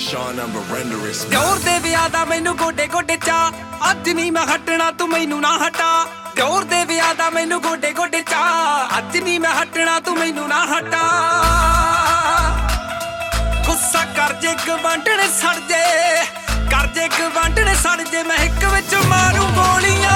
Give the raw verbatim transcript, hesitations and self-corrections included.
Sean number renderist ਦਿਓਰ ਦੇ ਵਿਆਹ ਦਾ ਮੈਨੂੰ ਗੋਡੇ ਗੋਡੇ ਚਾ ਅੱਜ ਨਹੀਂ ਮੈਂ ਹਟਣਾ ਤੂੰ ਮੈਨੂੰ ਨਾ ਹਟਾ ਦਿਓਰ ਦੇ ਵਿਆਹ ਦਾ ਮੈਨੂੰ ਗੋਡੇ ਗੋਡੇ ਚਾ ਅੱਜ ਨਹੀਂ ਮੈਂ ਹਟਣਾ ਤੂੰ ਮੈਨੂੰ ਨਾ ਹਟਾ ਗੁੱਸਾ ਕਰ ਜੇ ਗਵਾਂਢਣ ਸੜ ਜੇ ਕਰ ਜੇ ਗਵਾਂਢਣ ਸੜ ਜੇ ਮੈਂ ਇੱਕ ਵਿੱਚ ਮਾਰੂ ਗੋਲੀਆਂ